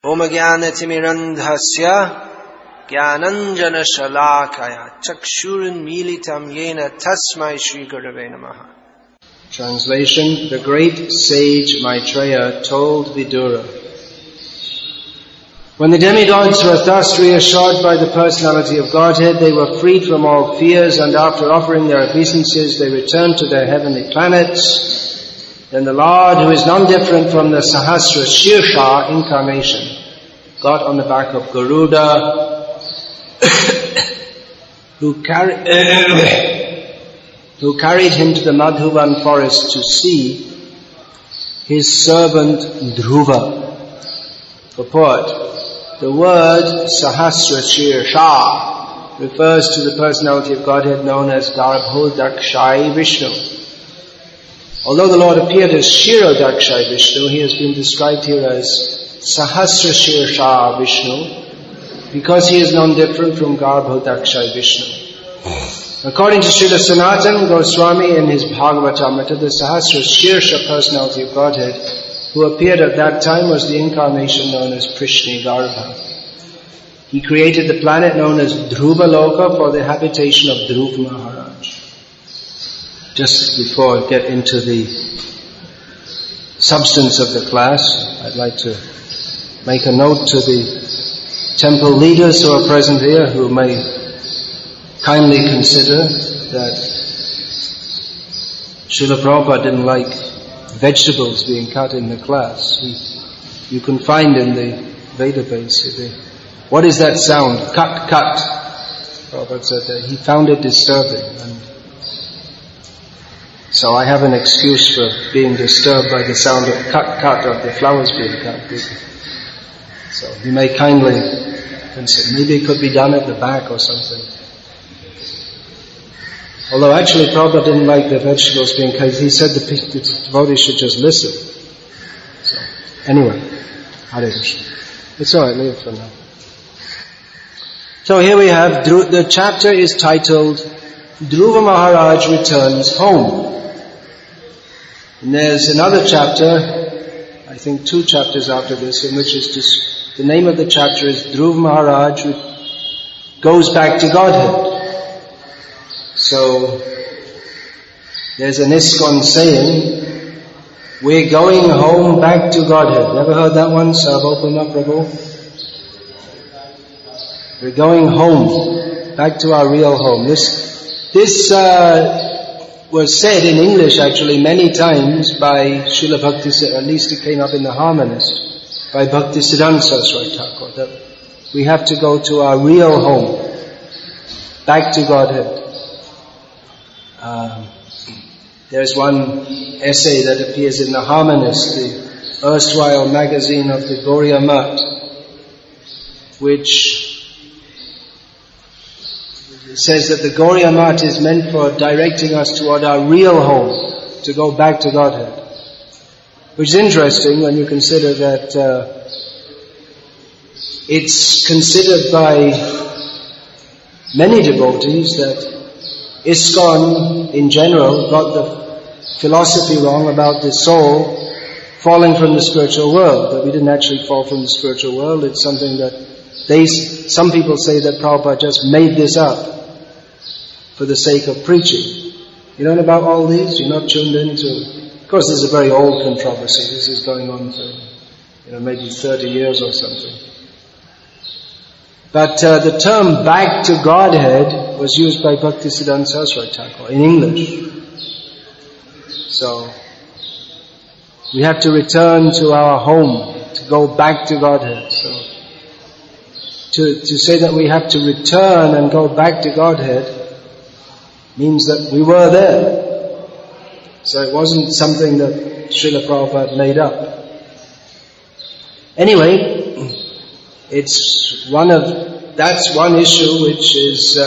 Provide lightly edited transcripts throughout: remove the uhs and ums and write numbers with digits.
Om Jnanatimirandhasya Jnananjanashalakaya Chakshurunmilitam Yena Tasmai Shri Gurave Namaha. Translation: The great sage Maitreya told Vidura, when the demigods were thus reassured by the personality of Godhead, they were freed from all fears, and after offering their obeisances, they returned to their heavenly planets. Then the Lord, who is non-different from the Sahasra Shirsha incarnation, got on the back of Garuda, who carried him to the Madhuvan forest to see his servant Dhruva. Purport: the word Sahasra Shirsha refers to the personality of Godhead known as Garbhodakshai Vishnu. Although the Lord appeared as Shirodakshai Vishnu, he has been described here as Sahasra Shirsha Vishnu because he is non-different from Garbhodakshai Vishnu. According to Srila Sanatana Goswami in his Bhagavatamrita, the Sahasra Shirsha personality of Godhead who appeared at that time was the incarnation known as Prishni Garbha. He created the planet known as Dhruva Loka for the habitation of Dhruv Maharaj. Just before I get into the substance of the class, I'd like to make a note to the temple leaders who are present here, who may kindly consider that Srila Prabhupada didn't like vegetables being cut in the class. You can find in the database, what is that sound? Cut, cut. Prabhupada said that he found it disturbing. And so I have an excuse for being disturbed by the sound of cut, cut of the flowers being cut. So you may kindly consider, maybe it could be done at the back or something. Although actually Prabhupada didn't like the vegetables being cut, he said the devotees should just listen. So anyway, Hare Krishna. It's alright, leave it for now. So here we have, the chapter is titled, Dhruva Maharaj Returns Home. And there's another chapter, I think 2 chapters after this, in which is the name of the chapter is Dhruva Maharaj Goes Back to Godhead. So, there's an ISKCON saying, we're going home back to Godhead. Never heard that one? Sarvopama Prabhu? We're going home, back to our real home. This was said in English actually many times by Srila Bhaktisiddhanta, at least it came up in the Harmonist, by Bhaktisiddhanta Saraswati Thakur, that we have to go to our real home, back to Godhead. There's one essay that appears in the Harmonist, the erstwhile magazine of the Gauriya Math, which says that the Gauriya Math is meant for directing us toward our real home, to go back to Godhead. Which is interesting when you consider that it's considered by many devotees that ISKCON in general got the philosophy wrong about the soul falling from the spiritual world, that we didn't actually fall from the spiritual world. It's something that some people say that Prabhupada just made this up for the sake of preaching. You know about all these? You're not tuned into... Of course, this is a very old controversy. This is going on for, maybe 30 years or something. But the term back to Godhead was used by Bhaktisiddhanta Saraswati Thakur in English. So, we have to return to our home, to go back to Godhead. So, to say that we have to return and go back to Godhead means that we were there. So it wasn't something that Srila Prabhupada made up. Anyway, that's one issue which is,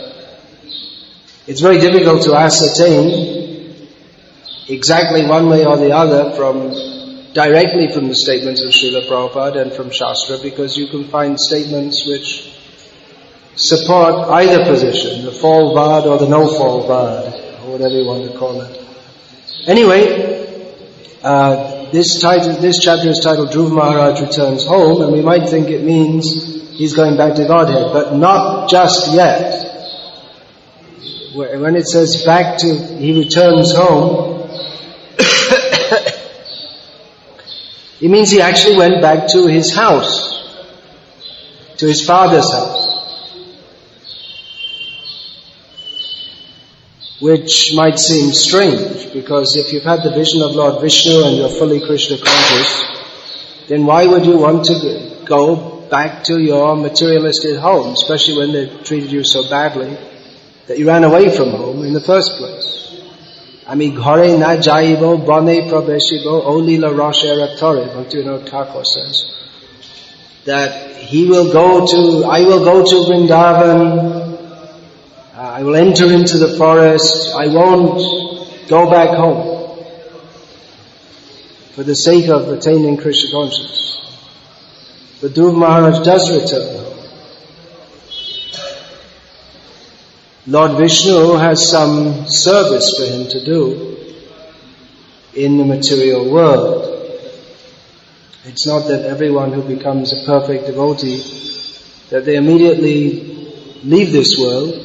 it's very difficult to ascertain exactly one way or the other directly from the statements of Srila Prabhupada and from Shastra, because you can find statements which support either position, the fall vad or the no fall vad, or whatever you want to call it. Anyway, this chapter is titled Dhruva Maharaj Returns Home, and we might think it means he's going back to Godhead, but not just yet. When it says he returns home, it means he actually went back to his house, to his father's house. Which might seem strange, because if you've had the vision of Lord Vishnu and you're fully Krishna conscious, then why would you want to go back to your materialistic home, especially when they treated you so badly that you ran away from home in the first place? Ami ghare na jaibo bane prabeshibo olila rashera tore, Bhaktivinoda Thakur says that I will go to Vrindavan, I will enter into the forest, I won't go back home for the sake of attaining Krishna consciousness. But Dhruva Maharaj does return home. Lord Vishnu has some service for him to do in the material world. It's not that everyone who becomes a perfect devotee, that they immediately leave this world.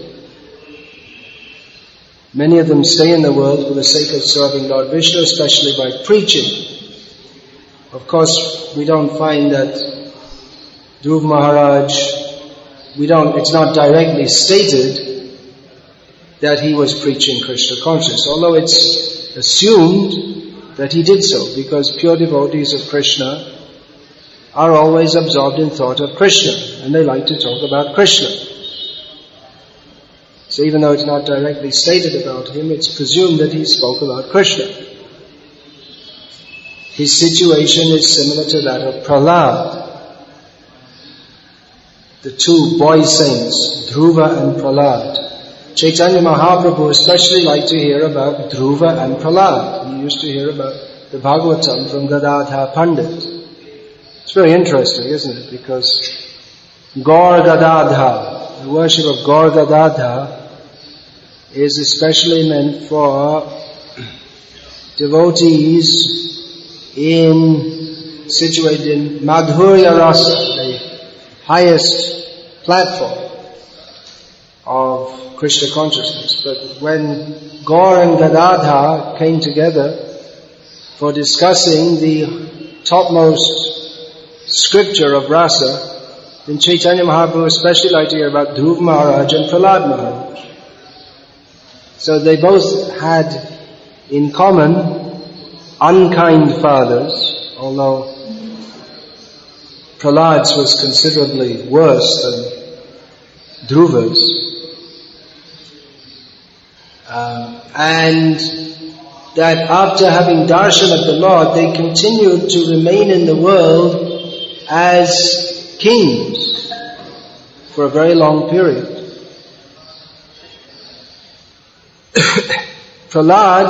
Many of them stay in the world for the sake of serving Lord Vishnu, especially by preaching. Of course, we don't find that Dhruva Maharaj, it's not directly stated that he was preaching Krishna consciousness, although it's assumed that he did so, because pure devotees of Krishna are always absorbed in thought of Krishna, and they like to talk about Krishna. So even though it's not directly stated about him, it's presumed that he spoke about Krishna. His situation is similar to that of Prahlad. The two boy saints, Dhruva and Prahlad. Chaitanya Mahaprabhu especially liked to hear about Dhruva and Prahlad. He used to hear about the Bhagavatam from Gadadhar Pandit. It's very interesting, isn't it? Because Gaur Gadadhar, the worship of Gaur Gadadhar, is especially meant for devotees situated in Madhurya Rasa, the highest platform of Krishna consciousness. But when Gaur and Gadadhar came together for discussing the topmost scripture of Rasa, then Chaitanya Mahaprabhu especially liked to hear about Dhruva Maharaj and Prahlad Maharaj. So they both had in common unkind fathers, although Prahlad's was considerably worse than Dhruva's. And that after having darshan of the Lord, they continued to remain in the world as kings for a very long period. Prahlad,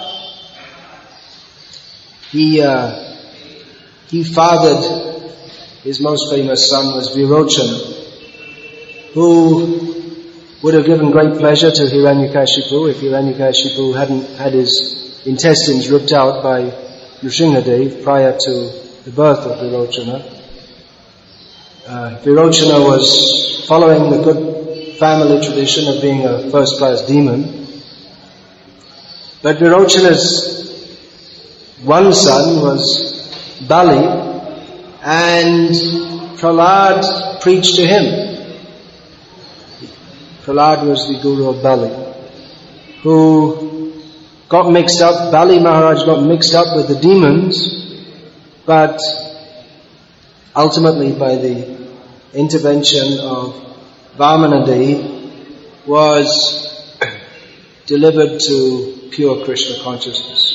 he fathered, his most famous son was Virochana, who would have given great pleasure to Hiranyakashipu if Hiranyakashipu hadn't had his intestines ripped out by Nrsimhadev prior to the birth of Virochana. Virochana was following the good family tradition of being a first-class demon. But Virochana's one son was Bali, and Prahlad preached to him. Prahlad was the guru of Bali, who got mixed up, Bali Maharaj got mixed up with the demons, but ultimately by the intervention of Vamanadev was delivered to pure Krishna consciousness.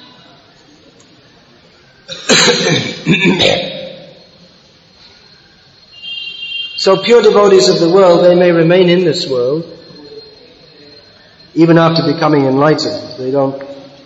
So pure devotees of the world, they may remain in this world even after becoming enlightened. They don't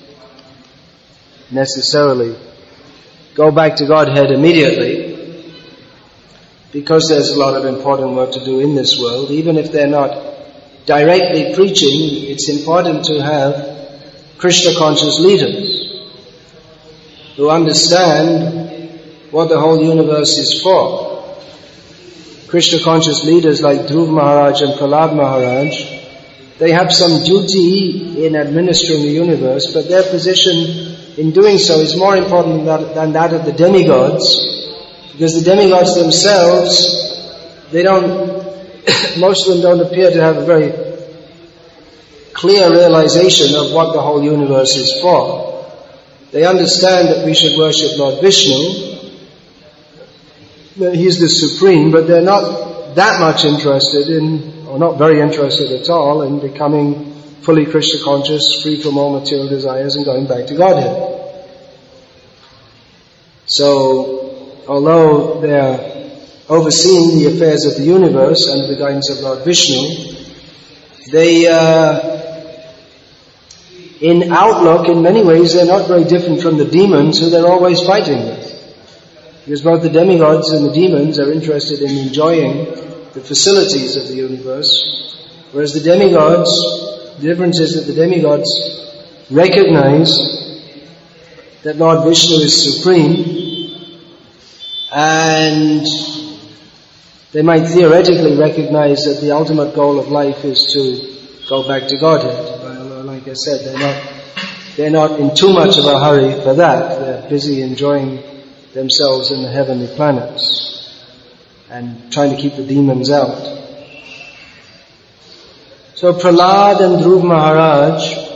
necessarily go back to Godhead immediately, because there's a lot of important work to do in this world. Even if they're not directly preaching, it's important to have Krishna conscious leaders. who understand what the whole universe is for. Krishna conscious leaders like Dhruv Maharaj and Prahlad Maharaj, they have some duty in administering the universe, but their position in doing so is more important than that of the demigods, because the demigods themselves, most of them don't appear to have a very clear realization of what the whole universe is for. They understand that we should worship Lord Vishnu, that He's the Supreme, but they're not that much interested in, or not very interested at all, in becoming fully Krishna conscious, free from all material desires and going back to Godhead. So, although they're overseeing the affairs of the universe under the guidance of Lord Vishnu, they, in outlook, in many ways, they're not very different from the demons who they're always fighting with. Because both the demigods and the demons are interested in enjoying the facilities of the universe, whereas the demigods, the difference is that the demigods recognize that Lord Vishnu is supreme, and they might theoretically recognize that the ultimate goal of life is to go back to Godhead. But like I said, they're not in too much of a hurry for that. They're busy enjoying themselves in the heavenly planets and trying to keep the demons out. So Prahlad and Dhruv Maharaj,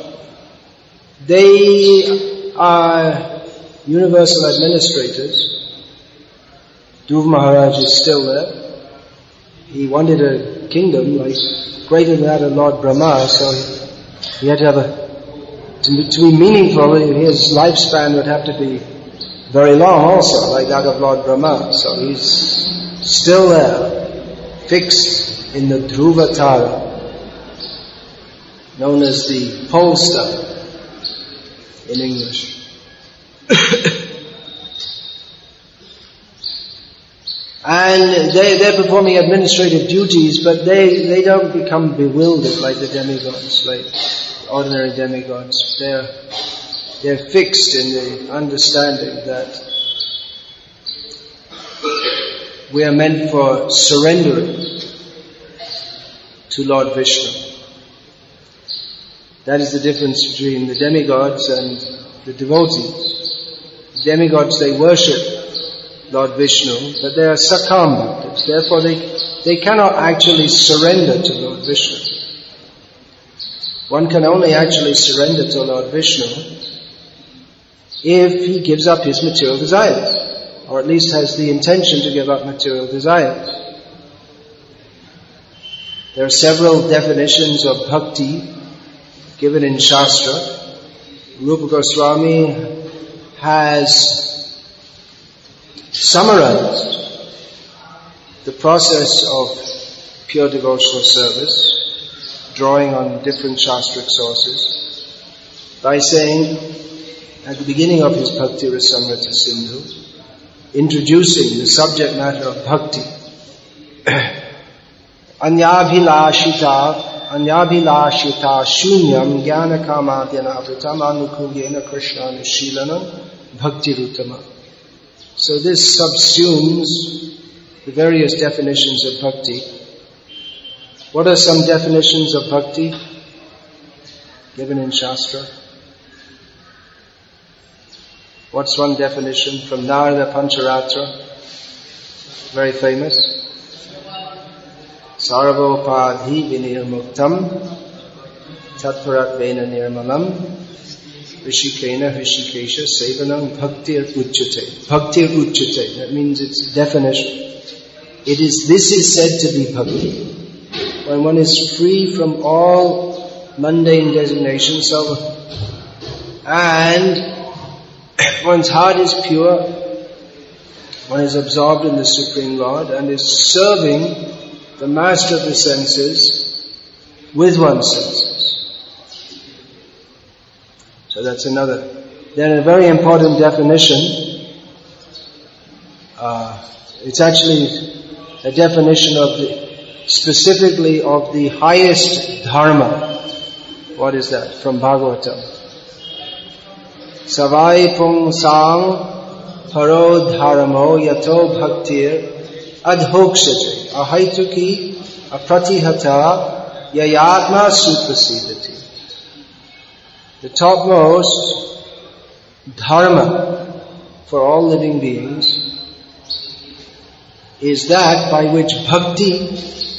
they are universal administrators. Dhruv Maharaj is still there. He wanted a kingdom like greater than that of Lord Brahma, so he had to have to be meaningful, his lifespan would have to be very long also, like that of Lord Brahma. So he's still there, fixed in the Dhruvatara, known as the pole star in English. And they're performing administrative duties, but they don't become bewildered like the demigods, like ordinary demigods. They're fixed in the understanding that we are meant for surrendering to Lord Vishnu. That is the difference between the demigods and the devotees. Demigods, they worship Lord Vishnu, but they are sakam bhaktas. Therefore they cannot actually surrender to Lord Vishnu. One can only actually surrender to Lord Vishnu if he gives up his material desires, or at least has the intention to give up material desires. There are several definitions of bhakti given in Shastra. Rupa Goswami has summarized the process of pure devotional service, drawing on different Shastric sources, by saying, at the beginning of his Bhakti Rasamrita Sindhu, introducing the subject matter of bhakti, Anyabhilashita shunyam jnana kamadhyana avritam anukulyena krishnana shilanam bhakti rutama. So this subsumes the various definitions of bhakti. What are some definitions of bhakti given in Shastra? What's one definition from Narada Pancharatra? Very famous. Sarvopadhi vinirmuktam tatparatvena nirmalam rishikena rishikesha sevanam bhaktir uchyate. Bhaktir uchyate. That means its definition. This is said to be bhakti. When one is free from all mundane designations and one's heart is pure, one is absorbed in the Supreme Lord and is serving the master of the senses with one's senses. So that's another. Then a very important definition, it's actually a definition specifically of the highest dharma. What is that? From Bhagavatam. Savai pung sang paro dharamo yato bhaktir adhokshate ahaituki apratihata yayatma suprasidati. The topmost dharma for all living beings is that by which bhakti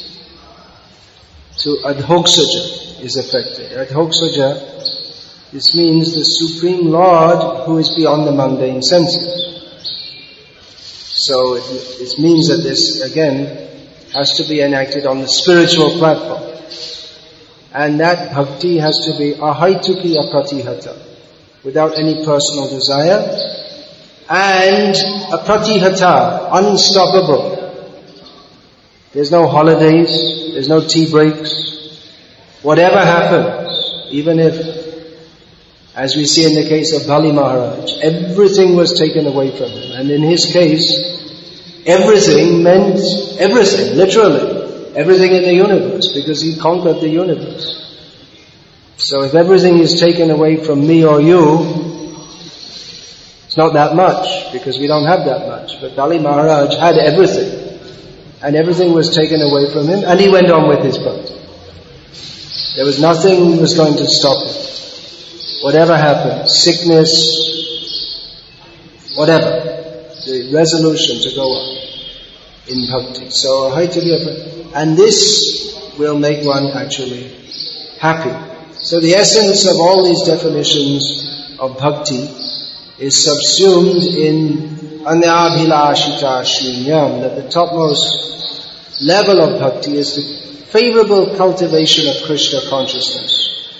to adhoksaja is effected. Adhoksaja, this means the Supreme Lord who is beyond the mundane senses. So it means that this again has to be enacted on the spiritual platform. And that bhakti has to be ahaituki apratihata, without any personal desire, and apratihata, unstoppable. There's no holidays, there's no tea breaks. Whatever happens, even if, as we see in the case of Bali Maharaj, everything was taken away from him. And in his case, everything meant everything, literally. Everything in the universe, because he conquered the universe. So if everything is taken away from me or you, it's not that much, because we don't have that much. But Bali Maharaj had everything. And everything was taken away from him, and he went on with his bhakti. There was nothing was going to stop him. Whatever happened, sickness, whatever, the resolution to go on in bhakti. So, and this will make one actually happy. So the essence of all these definitions of bhakti is subsumed in anyabhilashita shrinyam, that the topmost level of bhakti is the favorable cultivation of Krishna consciousness,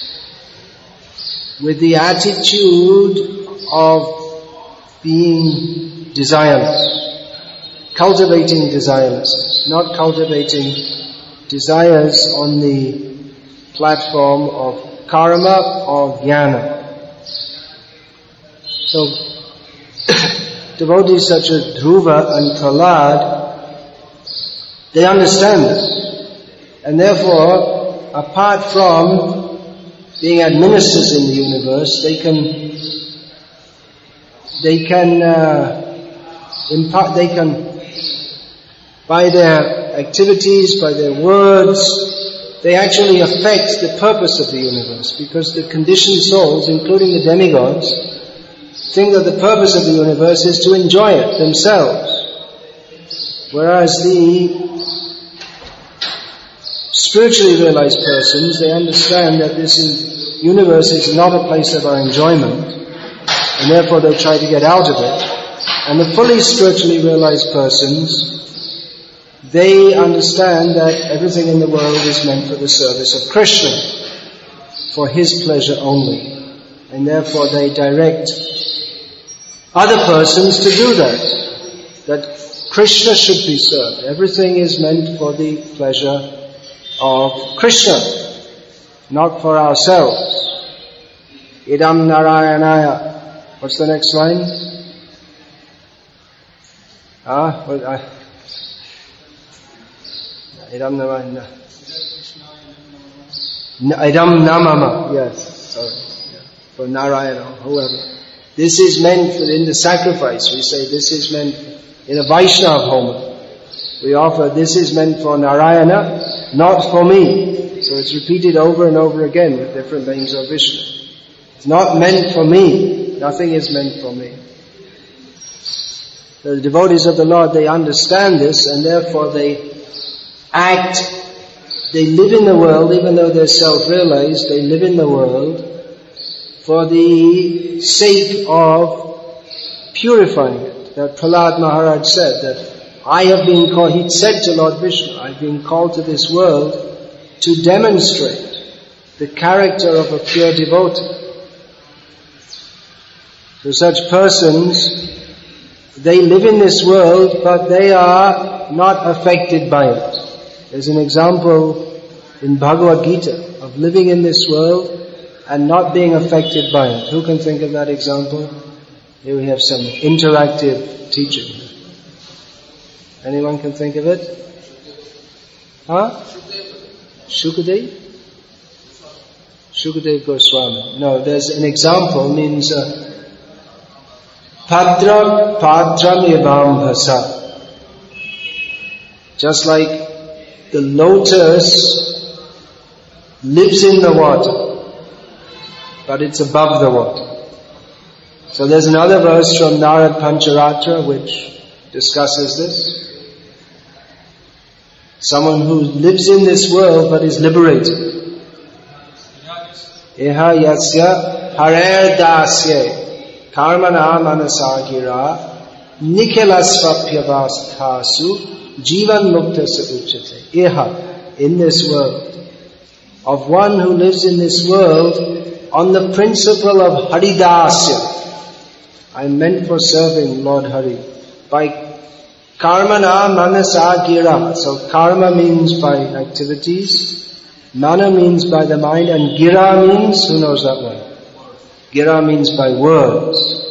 with the attitude of being desireless. Cultivating desirelessness, not cultivating desires on the platform of karma or jnana. So, devotees such as Dhruva and Prahlad, they understand this. And therefore, apart from being administrators in the universe, they can by their activities, by their words, they actually affect the purpose of the universe, because the conditioned souls, including the demigods, think that the purpose of the universe is to enjoy it themselves. Whereas the spiritually realized persons, they understand that this universe is not a place of our enjoyment, and therefore they try to get out of it. And the fully spiritually realized persons, they understand that everything in the world is meant for the service of Krishna, for His pleasure only. And therefore they direct other persons to do that Krishna should be served. Everything is meant for the pleasure of Krishna, not for ourselves. Idam Narayanaya. What's the next line? Idam Narayana. Idam Namama. Yes, sorry. Yeah. For Narayana, whoever. This is meant for in the sacrifice. We say this is meant in a Vaishnava homa. We offer this is meant for Narayana, not for me. So it's repeated over and over again with different names of Vishnu. It's not meant for me. Nothing is meant for me. The devotees of the Lord, they understand this, and therefore they act, they live in the world, even though they're self-realized, they live in the world for the sake of purifying it. That Prahlad Maharaj said that I have been called, he said to Lord Vishnu, I've been called to this world to demonstrate the character of a pure devotee. So such persons, they live in this world, but they are not affected by it. There's an example in Bhagavad Gita of living in this world and not being affected by it. Who can think of that example? Here we have some interactive teaching. Anyone can think of it? Shukadev? Shukadeva Goswami. No, there's an example, means Padram Evam Bhasa. Just like the lotus lives in the water, but it's above the water. So there's another verse from Narad Pancharatra which discusses this. Someone who lives in this world but is liberated. Eha yasya harer dasye karmana manasagira nikhilasvapyavasthasu jivan mukta sa uchate. Eha, in this world, of one who lives in this world on the principle of haridasya. I am meant for serving Lord Hari. By karmana manasa gira. So karma means by activities, mana means by the mind, and gira means, who knows that one? Gira means by words.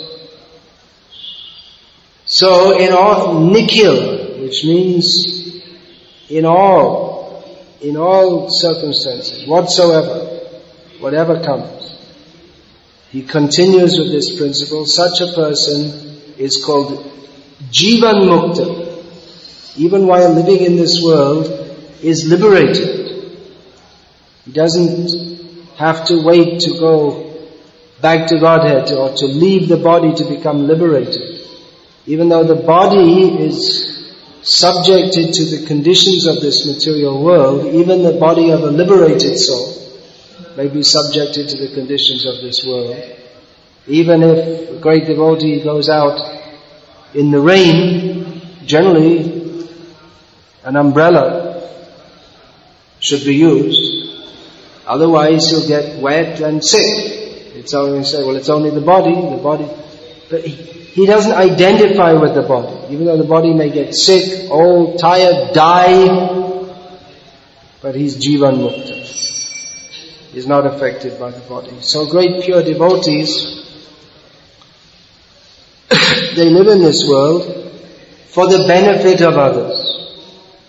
So in all, nikhil, which means in all circumstances, whatsoever, whatever comes. He continues with this principle. Such a person is called Jivan Mukta. Even while living in this world, is liberated. He doesn't have to wait to go back to Godhead or to leave the body to become liberated. Even though the body is subjected to the conditions of this material world, even the body of a liberated soul may be subjected to the conditions of this world. Even if a great devotee goes out in the rain, generally an umbrella should be used. Otherwise he'll get wet and sick. It's only say, well, it's only the body. But he doesn't identify with the body. Even though the body may get sick, old, tired, die, but he's Jivan Mukta. Is not affected by the body. So great pure devotees, they live in this world for the benefit of others.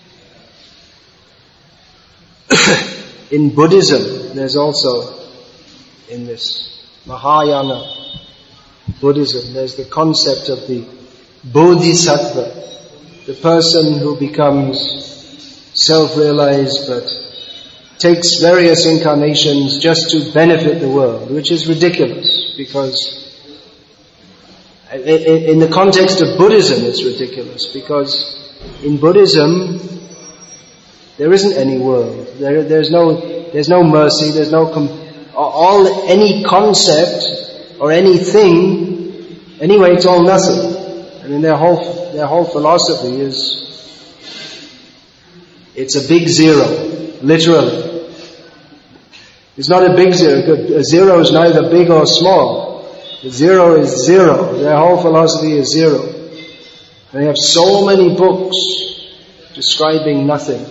In Buddhism, there's also, in this Mahayana Buddhism, there's the concept of the Bodhisattva, the person who becomes self-realized but takes various incarnations just to benefit the world, which is ridiculous, because in the context of Buddhism it's ridiculous, because in Buddhism there isn't any world, there's no mercy, there's no any concept or anything, anyway it's all nothing. I mean their whole philosophy is, it's a big zero, literally. It's not a big zero. A zero is neither big or small. Zero is zero. Their whole philosophy is zero. They have so many books describing nothing.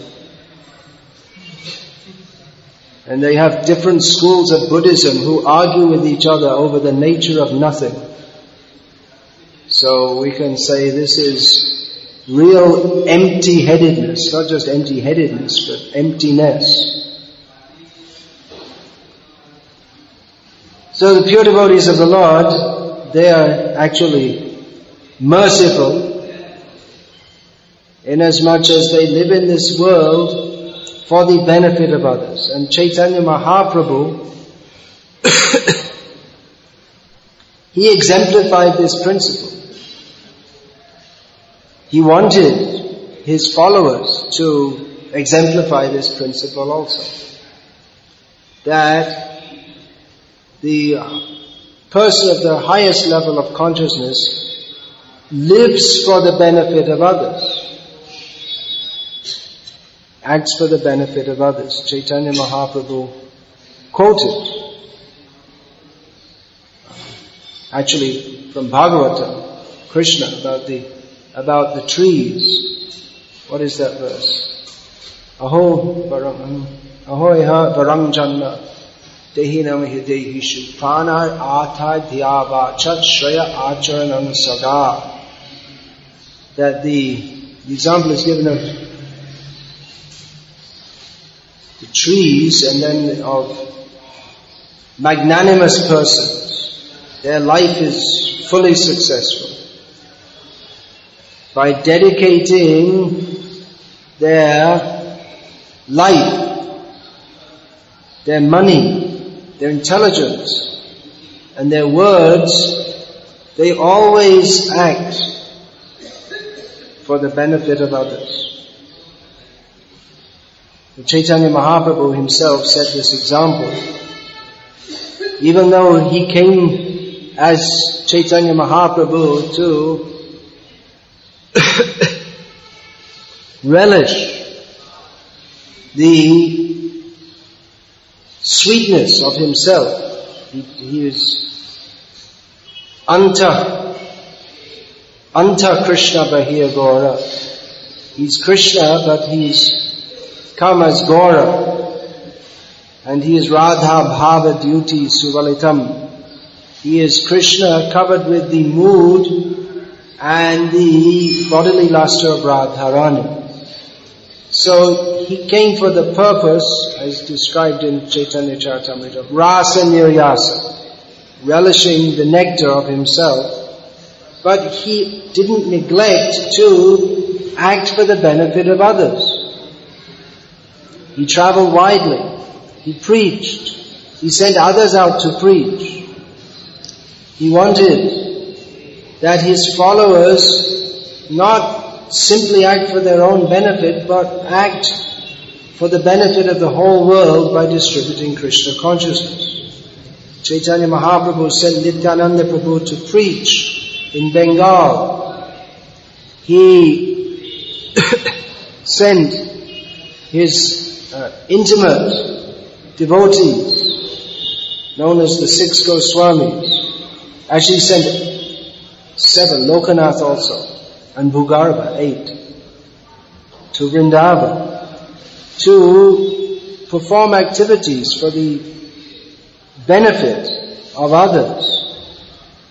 And they have different schools of Buddhism who argue with each other over the nature of nothing. So we can say this is real empty-headedness. Not just empty-headedness, but emptiness. So the pure devotees of the Lord, they are actually merciful inasmuch as they live in this world for the benefit of others. And Chaitanya Mahaprabhu, he exemplified this principle. He wanted his followers to exemplify this principle also. That the person of the highest level of consciousness lives for the benefit of others, acts for the benefit of others. Chaitanya Mahaprabhu quoted, actually from Bhagavatam, Krishna, about the trees. What is that verse? Aho varam janma Dehinam hidehishu pranar atha dhyava chat shraya acharanam sada. That the example is given of the trees and then of magnanimous persons, their life is fully successful by dedicating their life, their money, their intelligence, and their words. They always act for the benefit of others. Chaitanya Mahaprabhu himself set this example. Even though he came as Chaitanya Mahaprabhu to relish the sweetness of himself, he is Anta Krishna Bahir Gaura. He's Krishna, but he's come as Gaura, and he is Radha Bhava Dyuti Suvalitam. He is Krishna covered with the mood and the bodily luster of Radharani. So he came for the purpose, as described in Chaitanya Charitamrita, Rasa Niryasa, relishing the nectar of himself, but he didn't neglect to act for the benefit of others. He traveled widely. He preached. He sent others out to preach. He wanted that his followers not simply act for their own benefit, but act for the benefit of the whole world by distributing Krishna consciousness. Chaitanya Mahaprabhu sent Nityananda Prabhu to preach in Bengal. He sent his intimate devotees, known as the 6 Goswamis. Actually sent 7, Lokanath also, and Bhugarva, 8, to Vrindavan, to perform activities for the benefit of others.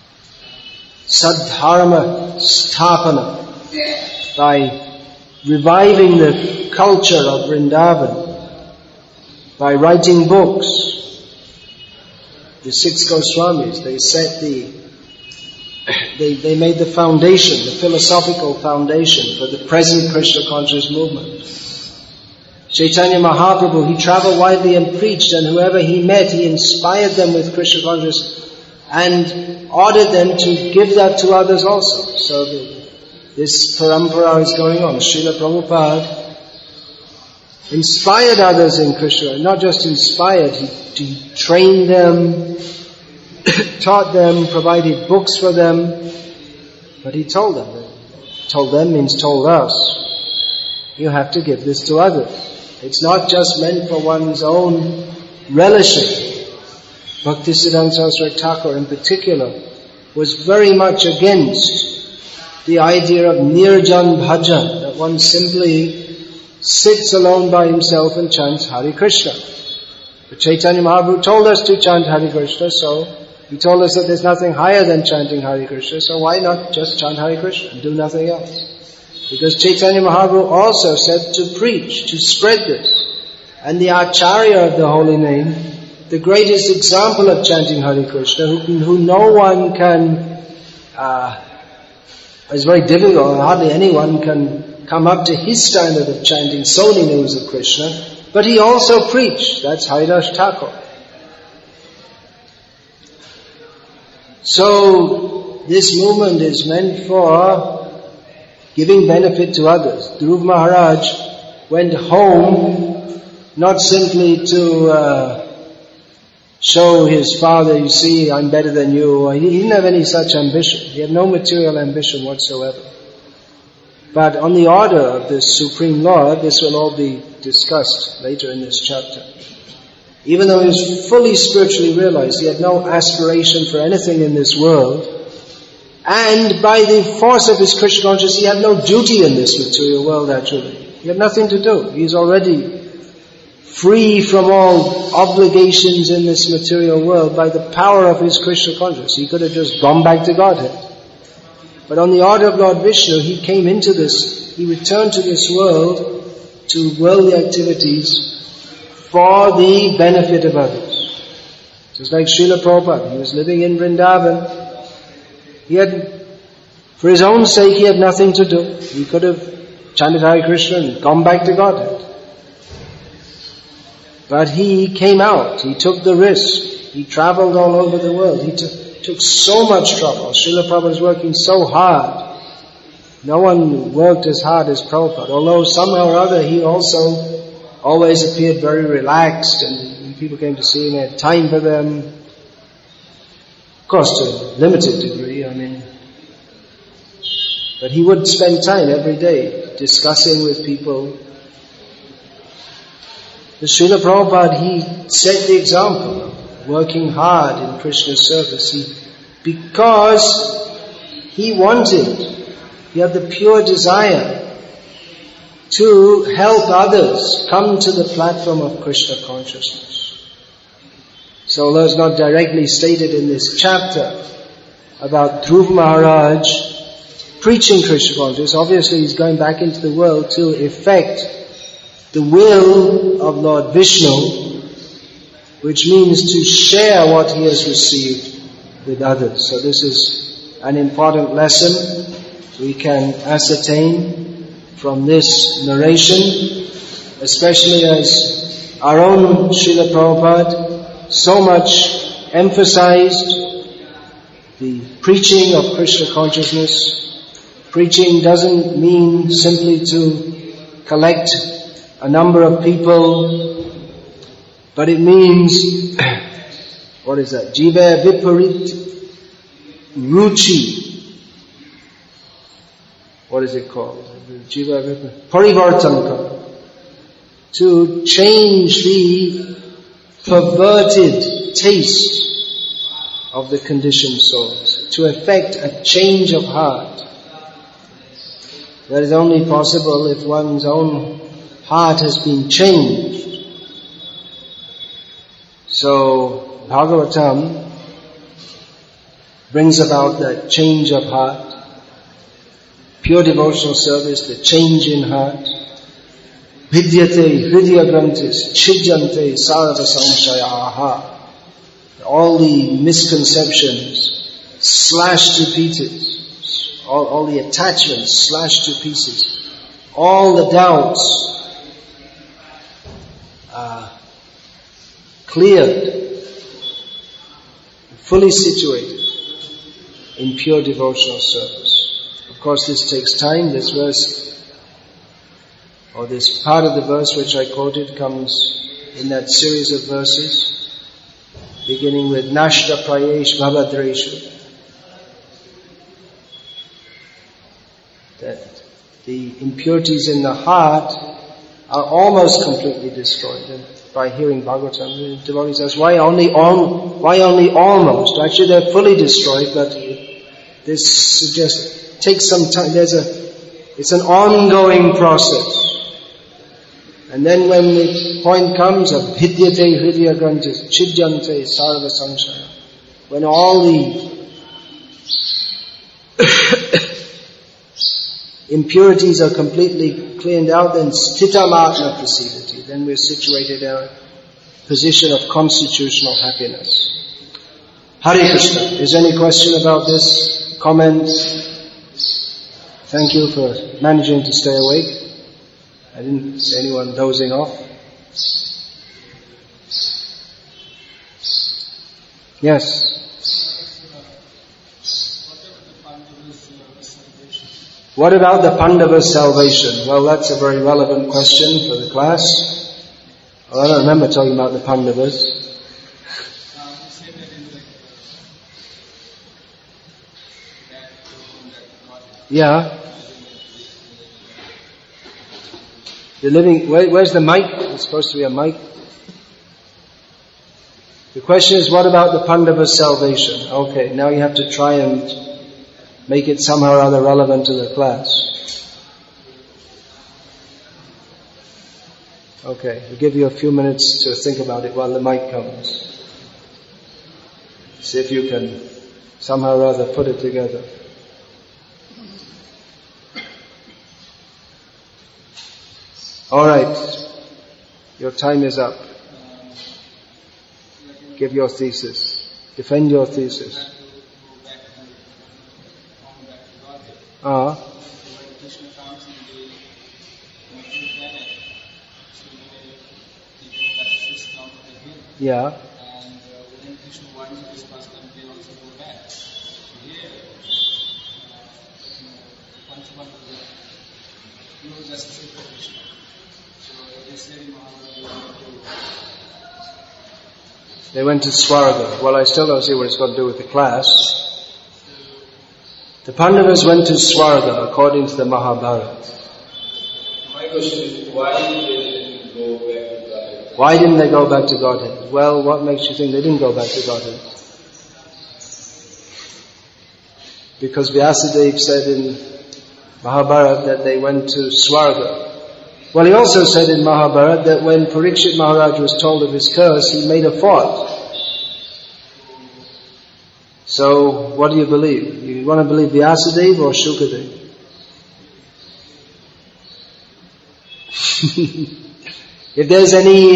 Sadharma Sthapana, by reviving the culture of Vrindavan, by writing books. The 6 Goswamis, they made the foundation, the philosophical foundation for the present Krishna conscious movement. Chaitanya Mahaprabhu, he traveled widely and preached, and whoever he met, he inspired them with Krishna consciousness and ordered them to give that to others also. So this parampara is going on. Srila Prabhupada inspired others in Krishna, not just inspired, he trained them, taught them, provided books for them, but he told them means told us, you have to give this to others. It's not just meant for one's own relishing. Bhaktisiddhanta Saraswati Thakur in particular was very much against the idea of nirjan bhajan, that one simply sits alone by himself and chants Hare Krishna. But Chaitanya Mahaprabhu told us to chant Hare Krishna, so he told us that there's nothing higher than chanting Hare Krishna, so why not just chant Hare Krishna and do nothing else? Because Chaitanya Mahaprabhu also said to preach, to spread this. And the Acharya of the holy name, the greatest example of chanting Hare Krishna, who no one can, it's very difficult, hardly anyone can come up to his standard of chanting so many names of Krishna, but he also preached. That's Haridas Thakur. So this movement is meant for giving benefit to others. Dhruv Maharaj went home not simply to show his father, you see, I'm better than you. He didn't have any such ambition. He had no material ambition whatsoever. But on the order of the Supreme Lord, this will all be discussed later in this chapter. Even though he was fully spiritually realized, he had no aspiration for anything in this world. And by the force of his Krishna consciousness, he had no duty in this material world actually. He had nothing to do. He's already free from all obligations in this material world by the power of his Krishna consciousness. He could have just gone back to Godhead. But on the order of Lord Vishnu, he came into this, he returned to this world, to worldly activities, for the benefit of others. Just like Srila Prabhupada, he was living in Vrindavan. He had, for his own sake, he had nothing to do. He could have chanted Hare Krishna and gone back to Godhead. But he came out, he took the risk, he traveled all over the world, he took so much trouble. Srila Prabhupada was working so hard. No one worked as hard as Prabhupada, although somehow or other he also always appeared very relaxed, and when people came to see him, he had time for them. Of course, to a limited degree, but he would spend time every day discussing with people. The Srila Prabhupada, he set the example, working hard in Krishna's service. Because he had the pure desire to help others come to the platform of Krishna consciousness. So although it's not directly stated in this chapter about Dhruva Maharaj preaching Krishna consciousness, obviously he's going back into the world to effect the will of Lord Vishnu, which means to share what he has received with others. So this is an important lesson we can ascertain from this narration, especially as our own Srila Prabhupada so much emphasized the preaching of Krishna consciousness. Preaching doesn't mean simply to collect a number of people, but it means, what is that? Jiva Viparit Ruchi. What is it called? Jiva Viparit Parivartanka. To change the perverted taste of the conditioned souls. To effect a change of heart. That is only possible if one's own heart has been changed. So Bhagavatam brings about that change of heart. Pure devotional service, the change in heart. Vidyate hridya grantis chidjante sarva samshayaha. All the misconceptions slashed to pieces. All the attachments slashed to pieces. All the doubts cleared, fully situated in pure devotional service. Of course, this takes time. This verse, or this part of the verse which I quoted, comes in that series of verses, beginning with Nashta Prayesh Bhavadreshu. That the impurities in the heart are almost completely destroyed. And by hearing Bhagavatam, the devotees ask, why only almost? Actually, they're fully destroyed, but this suggests it takes some time. It's an ongoing process. And then when the point comes of Vidyate Hridya Grantis, Chidjante Sarva Samshaya, when all the impurities are completely cleaned out, then Sthitam Atma Prasidati. Then we're situated in a position of constitutional happiness. Hare Krishna. Is there any question about this? Comments? Thank you for managing to stay awake. I didn't see anyone dozing off. Yes. What about the Pandavas' salvation? Well, that's a very relevant question for the class. Well, I don't remember talking about the Pandavas. Yeah. The living, where's the mic? It's supposed to be a mic. The question is, what about the Pandavas' salvation? Okay, now you have to try and make it somehow or other relevant to the class. Okay, we'll give you a few minutes to think about it while the mic comes. See if you can somehow or other put it together. Alright, your time is up. give your thesis. Defend your thesis. Yeah. And when Krishna wants to discuss them, they also go back. So here, Panchapada, he was associated with Krishna. So they said in Mahabharata, they went to Swarga. Well, I still don't see what it's got to do with the class. The Pandavas went to Swarga according to the Mahabharata. My question is, why did they go back to Godhead? Why didn't they go back to Godhead? Well, what makes you think they didn't go back to Godhead? Because Vyasadeva said in Mahabharata that they went to Swarga. Well, he also said in Mahabharata that when Parikshit Maharaj was told of his curse, he made a fort. So, what do you believe? You want to believe Vyasadeva or Shukadeva? If there's any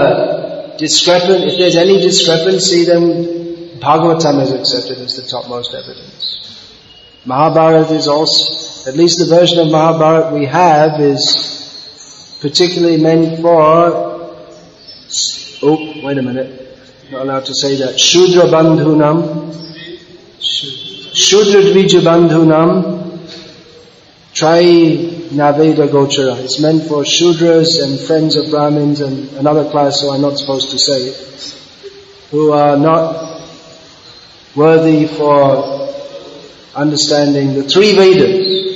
discrepancy, then Bhagavatam is accepted as the topmost evidence. Mahabharata is also, at least the version of Mahabharata we have is particularly meant for, wait a minute, not allowed to say that, Shudra Bandhunam, Shudra Dvija Bandhunam, Trai Naveda Gochara. It's meant for Shudras and friends of Brahmins and another class who I'm not supposed to say, who are not worthy for understanding the three Vedas.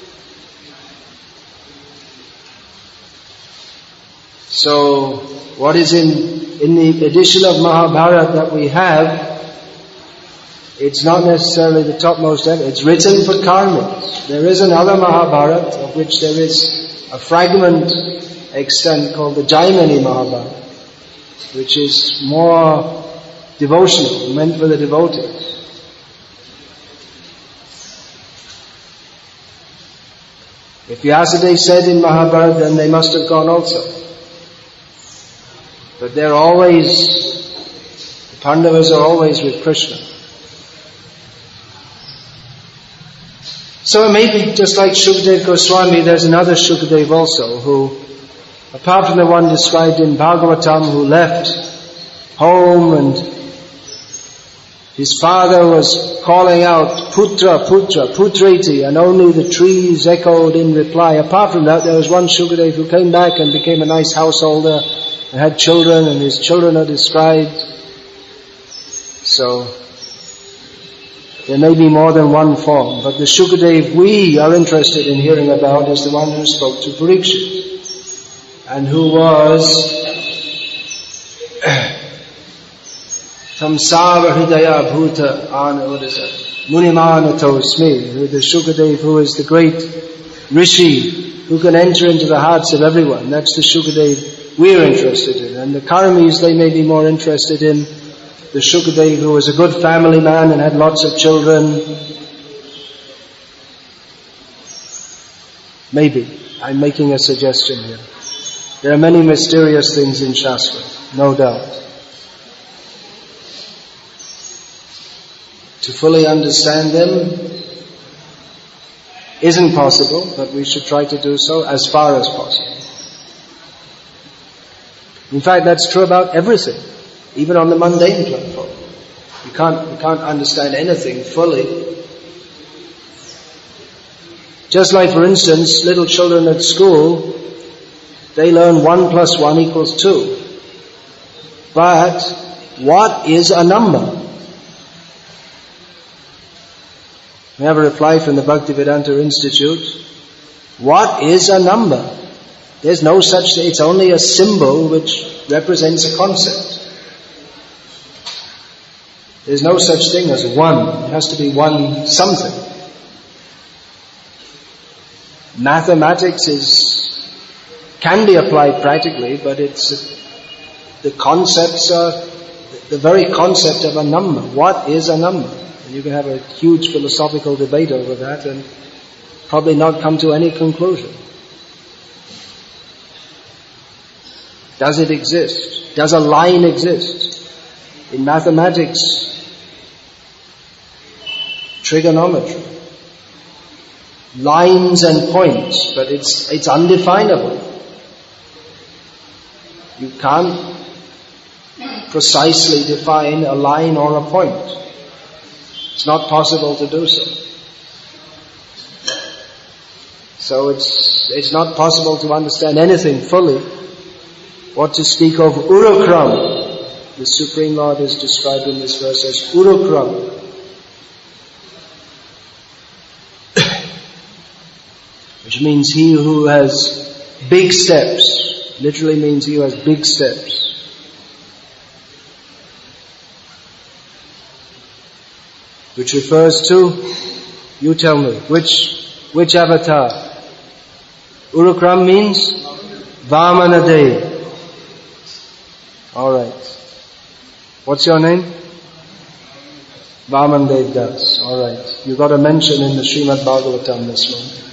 So, what is in the edition of Mahabharata that we have, it's not necessarily the topmost evidence. It's written for karmics. There is another Mahabharata, of which there is a fragment extant called the Jaimini Mahabharata, which is more devotional, meant for the devotees. If Vyasadeva said in Mahabharata, then they must have gone also. But they're always, the Pandavas are always with Krishna. So it may be just like Shukadeva Goswami, there's another Shukadeva also, who, apart from the one described in Bhagavatam, who left home and his father was calling out, Putra, Putra, Putreti, and only the trees echoed in reply. Apart from that, there was one Shukadeva who came back and became a nice householder and had children, and his children are described. So, there may be more than one form, but the Shukadeva we are interested in hearing about is the one who spoke to Parikshit, and who was Samsara Hridaya Bhuta Ana Udasa Munimanatosmi, the Shukadeva who is the great Rishi who can enter into the hearts of everyone. That's the Shukadeva we're interested in. And the Karmis, they may be more interested in the Shukadeva who was a good family man and had lots of children. Maybe. I'm making a suggestion here. There are many mysterious things in Shastra, no doubt. To fully understand them isn't possible, but we should try to do so as far as possible. In fact, that's true about everything, even on the mundane platform. You can't understand anything fully. Just like, for instance, little children at school, they learn 1 + 1 = 2. But what is a number? We have a reply from the Bhaktivedanta Institute. What is a number? There's no such thing. It's only a symbol which represents a concept. There's no such thing as one. It has to be one something. Mathematics can be applied practically, but the concepts are the very concept of a number. What is a number? And you can have a huge philosophical debate over that and probably not come to any conclusion. Does it exist? Does a line exist? In mathematics, trigonometry, lines and points, but it's undefinable. You can't precisely define a line or a point. It's not possible to do so. So it's not possible to understand anything fully. What to speak of Urukram. The Supreme Lord is described in this verse as Urukram. Which means he who has big steps. Literally means he who has big steps. Which refers to, you tell me, which avatar? Urukram means Vamanadev. Alright. What's your name? Vamandev Das. Alright. You got a mention in the Srimad Bhagavatam this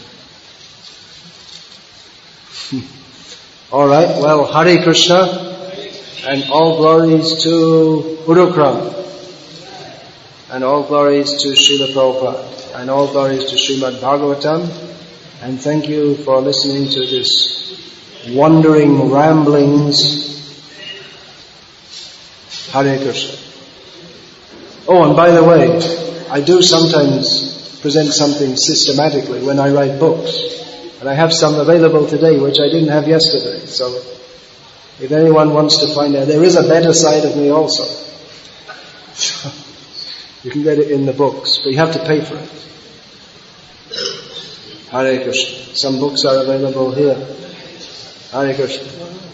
morning. Alright, well, Hare Krishna, and all glories to Urukram, and all glories to Srila Prabhupada, and all glories to Srimad Bhagavatam, and thank you for listening to this wandering ramblings. Hare Krishna. Oh, and by the way, I do sometimes present something systematically when I write books. And I have some available today which I didn't have yesterday. So, if anyone wants to find out, there is a better side of me also. So, you can get it in the books, but you have to pay for it. Hare Krishna. Some books are available here. Hare Krishna.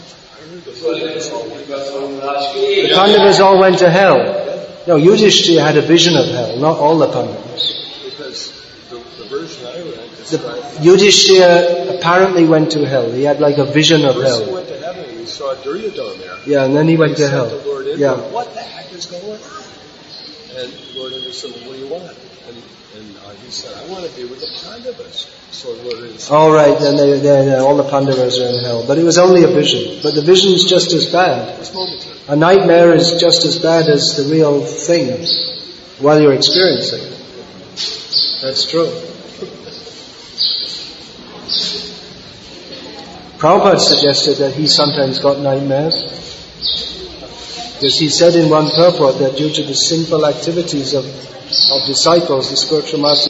The Pandavas all went to hell. No, Yudhishthira had a vision of hell, not all the Pandavas. Because the version I read, Yudhishthira apparently went to hell. He had like a vision of hell. He went to heaven and he saw Duryodhana there. Yeah, and then he went to hell. The Lord in yeah. What the heck is going on? And the Lord Indra said, well, what do you want? And he said, I want to be with the Pandavas. So the Lord Indra said, all right, then all the Pandavas are in hell. But it was only a vision. But the vision is just as bad. It's momentary. A nightmare is just as bad as the real thing while you're experiencing it. That's true. Prabhupada suggested that he sometimes got nightmares. Because he said in one purport that due to the sinful activities of disciples, the spiritual master